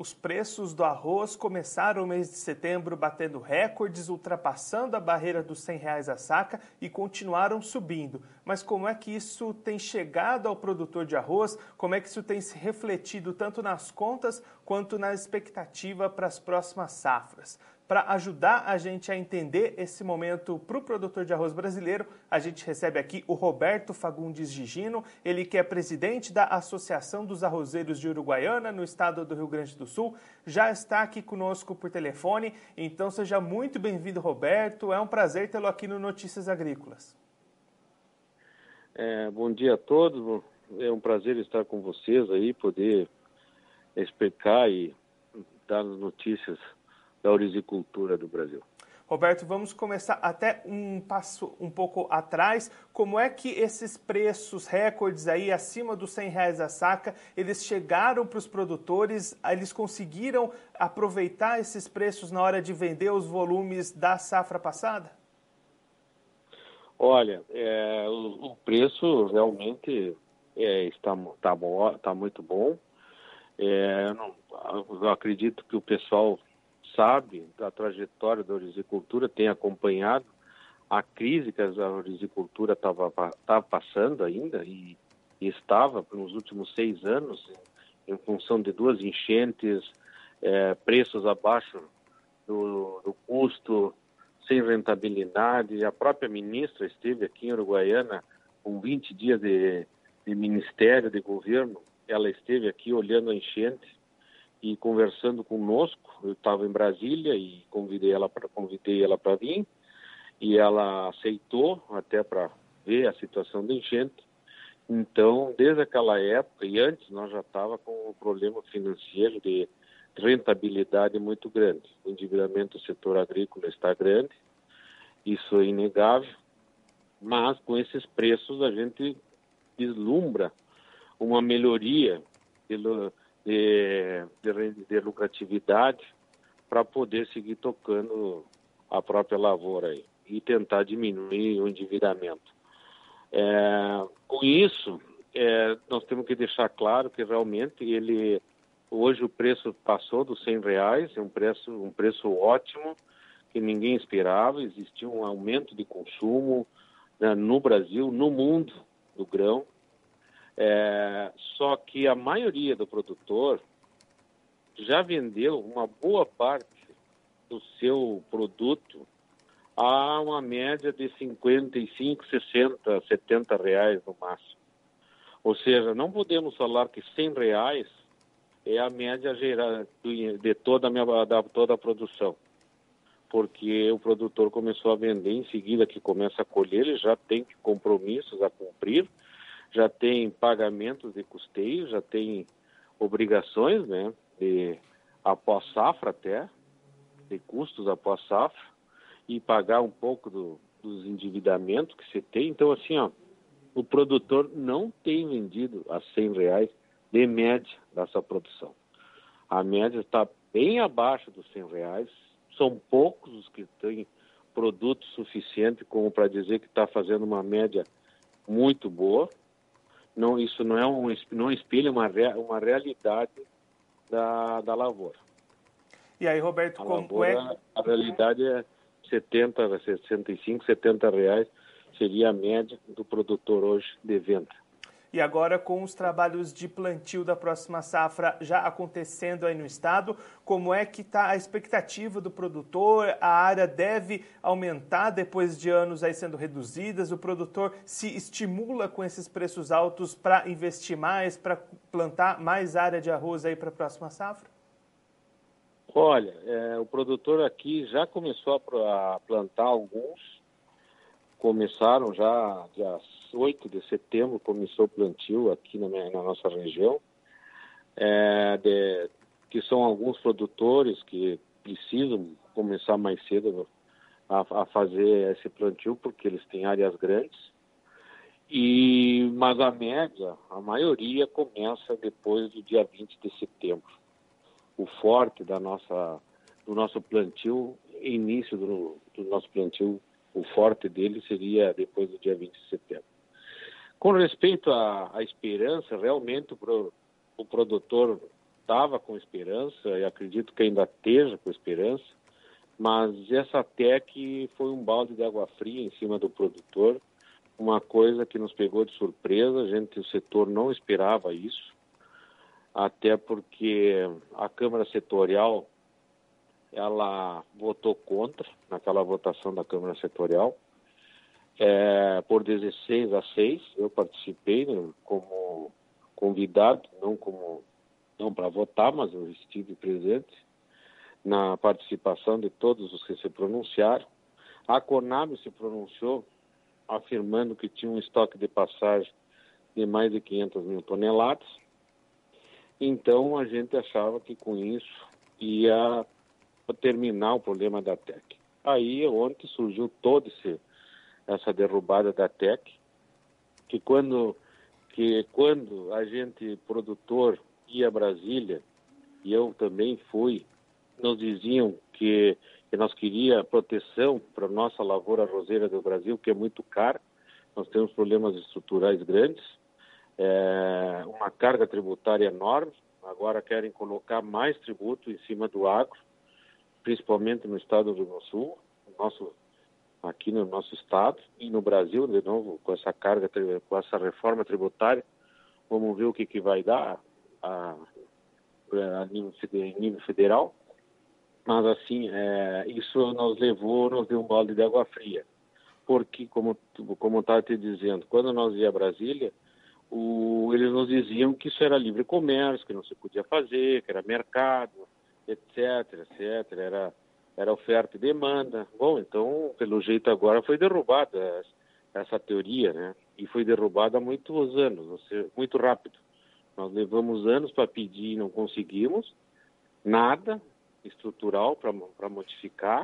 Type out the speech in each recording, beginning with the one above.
Os preços do arroz começaram o mês de setembro batendo recordes, ultrapassando a barreira dos R$ 100 a saca e continuaram subindo. Mas como é que isso tem chegado ao produtor de arroz? Como é que isso tem se refletido tanto nas contas quanto na expectativa para as próximas safras? Para ajudar a gente a entender esse momento para o produtor de arroz brasileiro, a gente recebe aqui o Roberto Fagundes Gigino, ele que é presidente da Associação dos Arrozeiros de Uruguaiana, no estado do Rio Grande do Sul, já está aqui conosco por telefone. Então seja muito bem-vindo, Roberto. É um prazer tê-lo aqui no Notícias Agrícolas. Bom dia a todos. É um prazer estar com vocês aí, poder explicar e dar notícias da horticultura do Brasil. Roberto, vamos começar até um passo um pouco atrás. Como é que esses preços recordes aí acima dos R$ 100 a saca, eles chegaram para os produtores? Eles conseguiram aproveitar esses preços na hora de vender os volumes da safra passada? Olha, o preço realmente está muito bom. Eu acredito que o pessoal sabe da trajetória da horticultura, tem acompanhado a crise que a horticultura estava passando ainda e estava nos últimos 6 anos em função de 2 enchentes, preços abaixo do custo, sem rentabilidade. A própria ministra esteve aqui em Uruguaiana com 20 dias de ministério, de governo. Ela esteve aqui olhando a enchente e conversando conosco. Eu estava em Brasília e convidei ela para vir, e ela aceitou até para ver a situação da enchente. Então, desde aquela época e antes, nós já estava com um problema financeiro de rentabilidade muito grande. O endividamento do setor agrícola está grande, isso é inegável, mas com esses preços a gente vislumbra uma melhoria de lucratividade para poder seguir tocando a própria lavoura aí, e tentar diminuir o endividamento. Com isso, nós temos que deixar claro que realmente hoje o preço passou dos R$ 100, é um preço ótimo, que ninguém esperava. Existia um aumento de consumo, né, no Brasil, no mundo, do grão. Só que a maioria do produtor já vendeu uma boa parte do seu produto a uma média de 55, 60, R$ 70 no máximo. Ou seja, não podemos falar que R$ 100 é a média geral de toda a produção, porque o produtor começou a vender em seguida que começa a colher, ele já tem compromissos a cumprir, já tem pagamentos de custeio, já tem obrigações, né, de após safra até, de custos após safra, e pagar um pouco dos endividamentos que se tem. Então, assim, o produtor não tem vendido a R$ 100 de média da sua produção. A média está bem abaixo dos R$ 100. São poucos os que têm produto suficiente como para dizer que está fazendo uma média muito boa. Não, isso não espelha uma realidade da lavoura. E aí, Roberto, a realidade é 70, 65, R$ 70 seria a média do produtor hoje de venda. E agora, com os trabalhos de plantio da próxima safra já acontecendo aí no estado, como é que está a expectativa do produtor? A área deve aumentar depois de anos aí sendo reduzidas? O produtor se estimula com esses preços altos para investir mais, para plantar mais área de arroz aí para a próxima safra? Olha, o produtor aqui já começou a plantar alguns. Começaram já, dia 8 de setembro, começou o plantio aqui na nossa região, que são alguns produtores que precisam começar mais cedo a fazer esse plantio, porque eles têm áreas grandes, mas a maioria começa depois do dia 20 de setembro. O forte do nosso plantio, início do nosso plantio, o forte dele seria depois do dia 20 de setembro. Com respeito à esperança, realmente o produtor estava com esperança, e acredito que ainda esteja com esperança, mas essa TEC foi um balde de água fria em cima do produtor, uma coisa que nos pegou de surpresa, o setor não esperava isso, até porque a Câmara Setorial, ela votou contra, naquela votação da Câmara Setorial, por 16-6, eu participei, né, como convidado, não para votar, mas eu estive presente na participação de todos os que se pronunciaram. A Conab se pronunciou afirmando que tinha um estoque de passagem de mais de 500 mil toneladas. Então, a gente achava que com isso ia terminar o problema da TEC. Aí, ontem surgiu toda essa derrubada da TEC, que quando a gente, produtor, ia a Brasília, e eu também fui, nos diziam que nós queríamos proteção para a nossa lavoura arrozeira do Brasil, que é muito cara, nós temos problemas estruturais grandes, uma carga tributária enorme, agora querem colocar mais tributo em cima do agro, principalmente no estado do Rio Grande do Sul, aqui no nosso estado e no Brasil, de novo, com essa reforma tributária, vamos ver o que vai dar a nível federal. Mas, assim, isso nos deu um balde de água fria. Porque, como estava te dizendo, quando nós ia a Brasília, eles nos diziam que isso era livre comércio, que não se podia fazer, que era mercado, etc. Era oferta e demanda. Bom, então, pelo jeito agora foi derrubada essa teoria, né? E foi derrubada há muitos anos, muito rápido. Nós levamos anos para pedir e não conseguimos nada estrutural para modificar,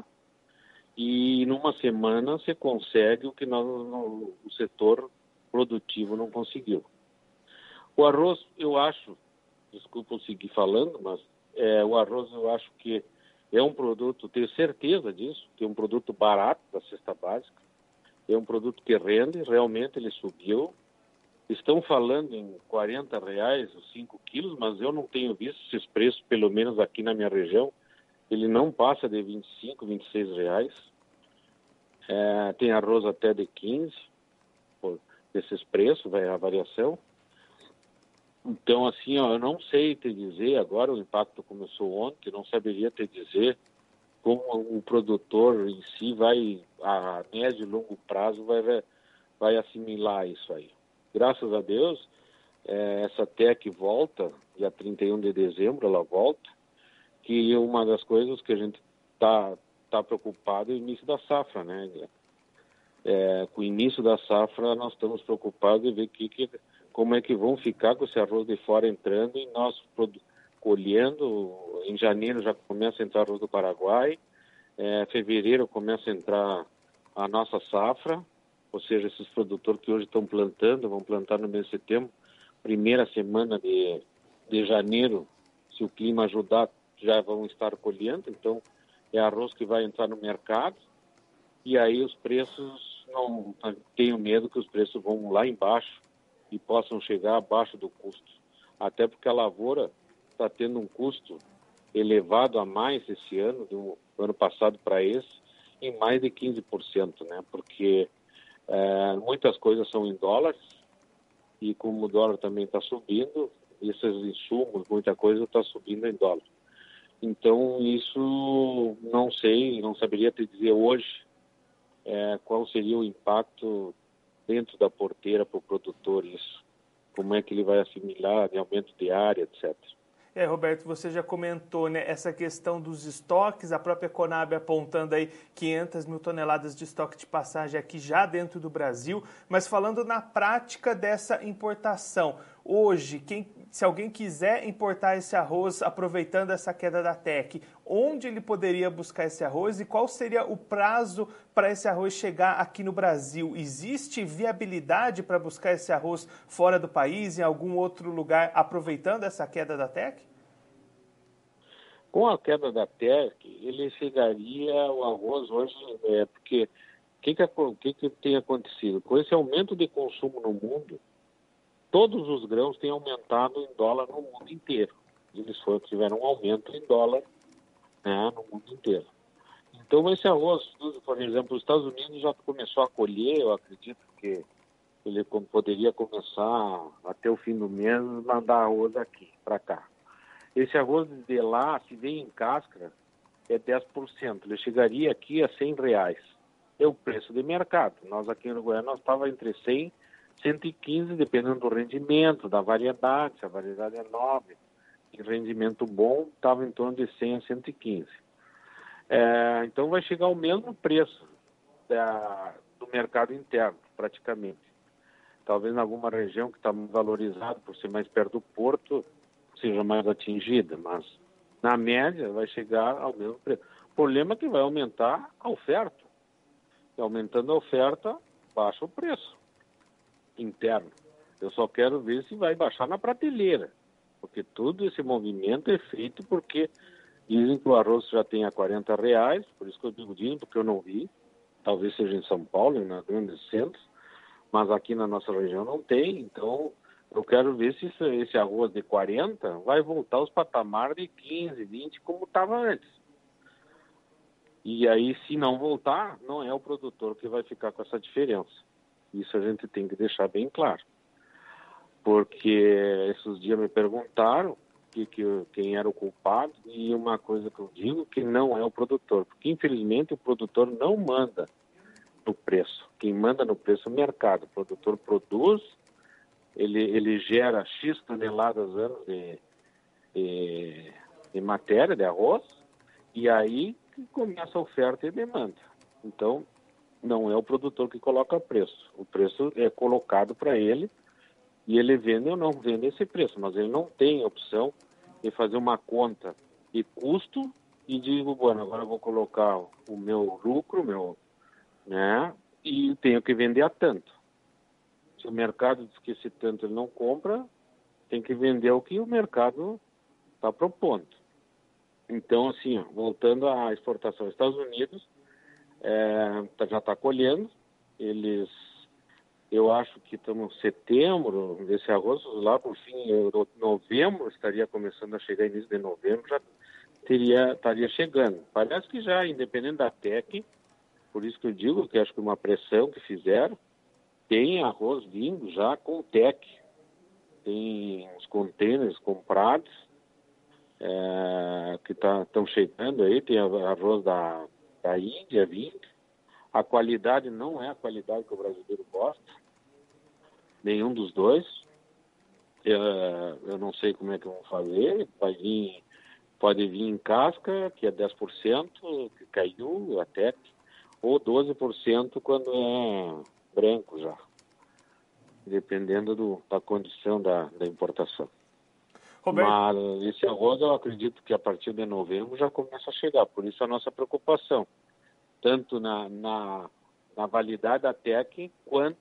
e numa semana você consegue o que o setor produtivo não conseguiu. O arroz, eu acho, desculpa eu seguir falando, mas o arroz eu acho que é um produto, tenho certeza disso, que é um produto barato da cesta básica, é um produto que rende, realmente ele subiu. Estão falando em R$40 os 5 quilos, mas eu não tenho visto esses preços, pelo menos aqui na minha região. Ele não passa de R$25, R$26. Tem arroz até de 15, por esses preços, vai a variação. Então, assim, eu não sei te dizer, agora o impacto começou ontem, não saberia te dizer como o produtor em si a médio e longo prazo, vai assimilar isso aí. Graças a Deus, essa TEC volta, dia 31 de dezembro ela volta, que uma das coisas que a gente tá preocupado é o início da safra, né? Com o início da safra, nós estamos preocupados em ver como é que vão ficar com esse arroz de fora entrando e nós colhendo. Em janeiro já começa a entrar arroz do Paraguai, fevereiro começa a entrar a nossa safra, ou seja, esses produtores que hoje estão plantando, vão plantar no mês de setembro, primeira semana de janeiro, se o clima ajudar, já vão estar colhendo, então é arroz que vai entrar no mercado, e aí os preços, não tenho medo que os preços vão lá embaixo e possam chegar abaixo do custo, até porque a lavoura está tendo um custo elevado a mais esse ano, do ano passado para esse, em mais de 15%, né? Porque muitas coisas são em dólares, e como o dólar também está subindo, esses insumos, muita coisa está subindo em dólar. Então, isso não sei, não saberia te dizer hoje qual seria o impacto dentro da porteira para o produtor, isso. Como é que ele vai assimilar de aumento de área, etc. Roberto, você já comentou, né, essa questão dos estoques, a própria Conab apontando aí 500 mil toneladas de estoque de passagem aqui já dentro do Brasil, mas falando na prática dessa importação, hoje, se alguém quiser importar esse arroz aproveitando essa queda da TEC, onde ele poderia buscar esse arroz e qual seria o prazo para esse arroz chegar aqui no Brasil? Existe viabilidade para buscar esse arroz fora do país, em algum outro lugar, aproveitando essa queda da TEC? Com a queda da TEC, ele chegaria o arroz hoje, porque o que tem acontecido? Com esse aumento de consumo no mundo, todos os grãos têm aumentado em dólar no mundo inteiro. eles tiveram um aumento em dólar, né, no mundo inteiro. Então, esse arroz, por exemplo, os Estados Unidos já começou a colher, eu acredito que ele poderia começar até o fim do mês mandar arroz aqui, para cá. Esse arroz de lá, se vem em casca, é 10%. Ele chegaria aqui a R$100. É o preço de mercado. Nós aqui no Goiás, nós estávamos entre 100 e 115, dependendo do rendimento, da variedade, se a variedade é nobre, e rendimento bom, estava em torno de 100 a 115. Então vai chegar ao mesmo preço do mercado interno, praticamente. Talvez em alguma região que está valorizada por ser mais perto do porto, seja mais atingida, mas na média vai chegar ao mesmo preço. O problema é que vai aumentar a oferta. E aumentando a oferta, baixa o preço interno. Eu só quero ver se vai baixar na prateleira, porque todo esse movimento é feito porque dizem que o arroz já tem a R$40, por isso que eu digo porque eu não vi. Talvez seja em São Paulo, nas grandes centros, mas aqui na nossa região não tem. Então, eu quero ver se esse arroz de 40 vai voltar aos patamares de 15, 20, como estava antes. E aí, se não voltar, não é o produtor que vai ficar com essa diferença. Isso a gente tem que deixar bem claro. Porque esses dias me perguntaram quem era o culpado, e uma coisa que eu digo, que não é o produtor. Porque, infelizmente, o produtor não manda no preço. Quem manda no preço é o mercado. O produtor produz, ele gera X toneladas anos de matéria, de arroz, e aí começa a oferta e demanda. Então, não é o produtor que coloca preço. O preço é colocado para ele e ele vende ou não vende esse preço, mas ele não tem opção de fazer uma conta de custo e digo, bueno, agora eu vou colocar o meu lucro, né, e tenho que vender a tanto. Se o mercado diz que esse tanto ele não compra, tem que vender o que o mercado está propondo. Então, assim, voltando à exportação, Estados Unidos já está colhendo. Eu acho que estamos em setembro, esse arroz lá por fim, novembro, estaria começando a chegar, início de novembro, já estaria chegando. Parece que já, independente da TEC, por isso que eu digo que acho que uma pressão que fizeram, tem arroz vindo já com TEC. Tem os containers comprados, que estão chegando aí, tem arroz da Índia vindo. A qualidade não é a qualidade que o brasileiro gosta, nenhum dos dois. Eu não sei como é que vão fazer, pode vir em casca, que é 10%, que caiu até, ou 12% quando é branco já, dependendo da condição da importação. Roberto. Mas esse arroz eu acredito que a partir de novembro já começa a chegar, por isso a nossa preocupação, tanto na validade da TEC, quanto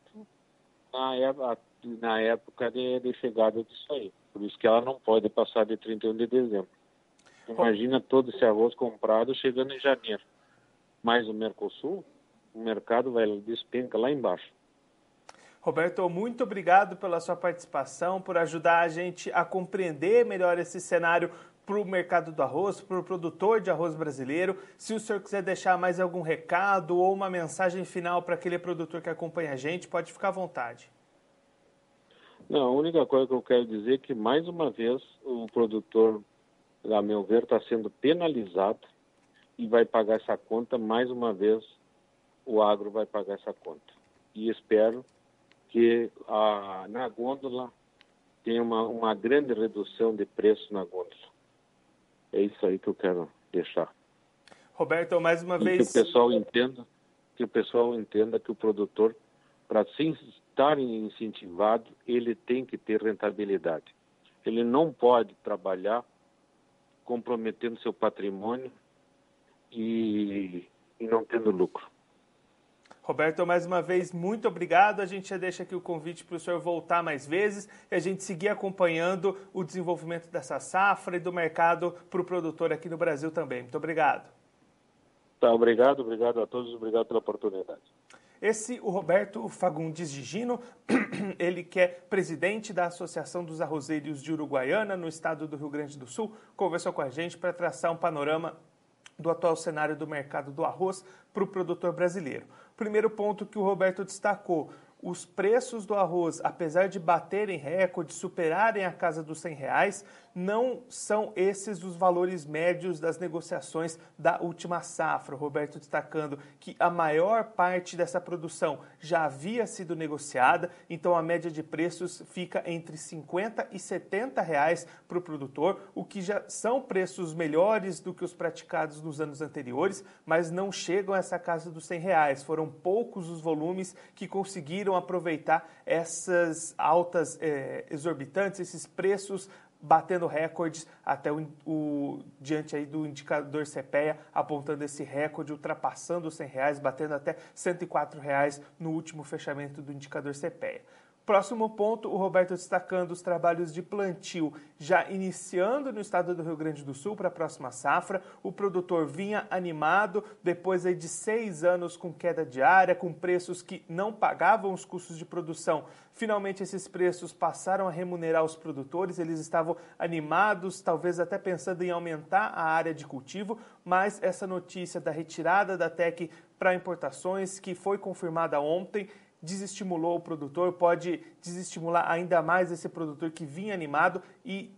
na época de chegada disso aí. Por isso que ela não pode passar de 31 de dezembro. Imagina todo esse arroz comprado chegando em janeiro. Mais o Mercosul, o mercado despenca lá embaixo. Roberto, muito obrigado pela sua participação, por ajudar a gente a compreender melhor esse cenário para o mercado do arroz, para o produtor de arroz brasileiro. Se o senhor quiser deixar mais algum recado ou uma mensagem final para aquele produtor que acompanha a gente, pode ficar à vontade. Não, a única coisa que eu quero dizer é que, mais uma vez, o produtor, a meu ver, está sendo penalizado e vai pagar essa conta. Mais uma vez, o agro vai pagar essa conta. E espero que na gôndola tenha uma grande redução de preço na gôndola. É isso aí que eu quero deixar. Roberto, mais uma vez... Que o pessoal entenda que o produtor, para estar incentivado, ele tem que ter rentabilidade. Ele não pode trabalhar comprometendo seu patrimônio e não tendo lucro. Roberto, mais uma vez, muito obrigado. A gente já deixa aqui o convite para o senhor voltar mais vezes e a gente seguir acompanhando o desenvolvimento dessa safra e do mercado para o produtor aqui no Brasil também. Muito obrigado. Tá, obrigado a todos, obrigado pela oportunidade. Esse, o Roberto Fagundes de Gino, ele que é presidente da Associação dos Arrozeiros de Uruguaiana, no estado do Rio Grande do Sul, conversou com a gente para traçar um panorama do atual cenário do mercado do arroz para o produtor brasileiro. Primeiro ponto que o Roberto destacou: os preços do arroz, apesar de baterem recorde, superarem a casa dos R$100, não são esses os valores médios das negociações da última safra. O Roberto destacando que a maior parte dessa produção já havia sido negociada, então a média de preços fica entre R$50 e R$70 para o produtor, o que já são preços melhores do que os praticados nos anos anteriores, mas não chegam a essa casa dos R$100. Foram poucos os volumes que conseguiram aproveitar essas altas exorbitantes, esses preços batendo recordes até diante aí do indicador CPEA, apontando esse recorde, ultrapassando os R$100, batendo até R$104 no último fechamento do indicador CPEA. Próximo ponto, o Roberto destacando os trabalhos de plantio já iniciando no estado do Rio Grande do Sul para a próxima safra. O produtor vinha animado depois aí de 6 anos com queda diária, com preços que não pagavam os custos de produção. Finalmente esses preços passaram a remunerar os produtores, eles estavam animados, talvez até pensando em aumentar a área de cultivo, mas essa notícia da retirada da TEC para importações, que foi confirmada ontem, desestimulou o produtor, pode desestimular ainda mais esse produtor que vinha animado e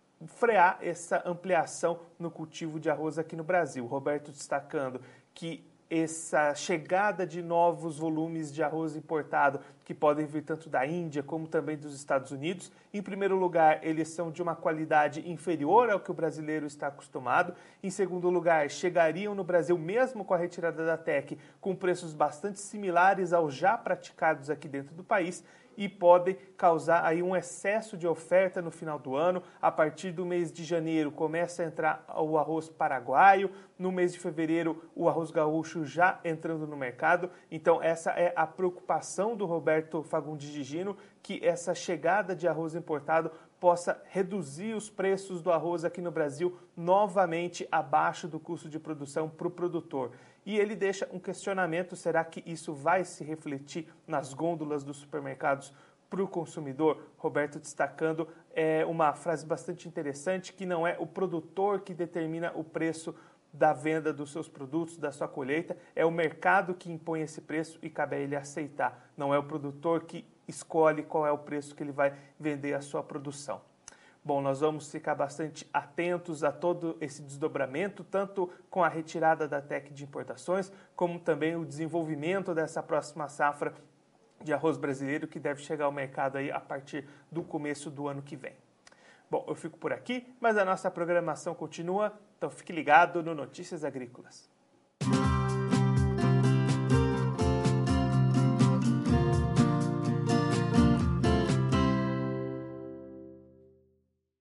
frear essa ampliação no cultivo de arroz aqui no Brasil. O Roberto destacando que essa chegada de novos volumes de arroz importado, que podem vir tanto da Índia como também dos Estados Unidos, em primeiro lugar, eles são de uma qualidade inferior ao que o brasileiro está acostumado. Em segundo lugar, chegariam no Brasil, mesmo com a retirada da TEC, com preços bastante similares aos já praticados aqui dentro do país, e podem causar aí um excesso de oferta no final do ano. A partir do mês de janeiro começa a entrar o arroz paraguaio, no mês de fevereiro o arroz gaúcho já entrando no mercado. Então essa é a preocupação do Roberto Fagundes de Gino, que essa chegada de arroz importado possa reduzir os preços do arroz aqui no Brasil novamente abaixo do custo de produção para o produtor. E ele deixa um questionamento: será que isso vai se refletir nas gôndolas dos supermercados para o consumidor? Roberto destacando uma frase bastante interessante, que não é o produtor que determina o preço da venda dos seus produtos, da sua colheita, é o mercado que impõe esse preço e cabe a ele aceitar. Não é o produtor que escolhe qual é o preço que ele vai vender a sua produção. Bom, nós vamos ficar bastante atentos a todo esse desdobramento, tanto com a retirada da TEC de importações, como também o desenvolvimento dessa próxima safra de arroz brasileiro, que deve chegar ao mercado aí a partir do começo do ano que vem. Bom, eu fico por aqui, mas a nossa programação continua, então fique ligado no Notícias Agrícolas.